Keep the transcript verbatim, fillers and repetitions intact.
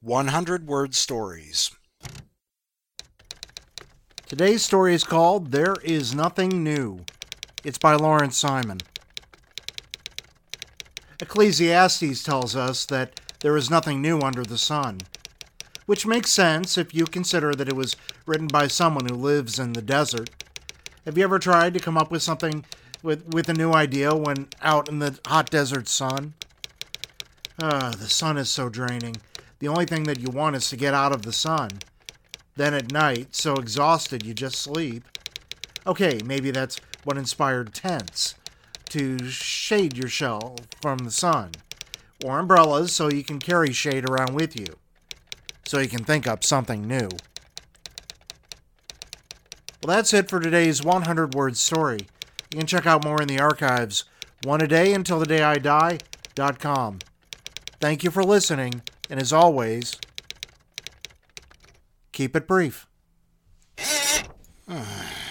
one hundred Word Stories. Today's story is called There Is Nothing New. It's by Lawrence Simon. Ecclesiastes tells us that there is nothing new under the sun, which makes sense if you consider that it was written by someone who lives in the desert. Have you ever tried to come up with something with, with a new idea when out in the hot desert sun? Ah, the sun is so draining. The only thing that you want is to get out of the sun. Then at night, so exhausted you just sleep. Okay, maybe that's what inspired tents, to shade your shell from the sun, or umbrellas so you can carry shade around with you, so you can think up something new. Well, that's it for today's one hundred word story. You can check out more in the archives, one a day until the day I die dot com. Thank you for listening, and as always, keep it brief.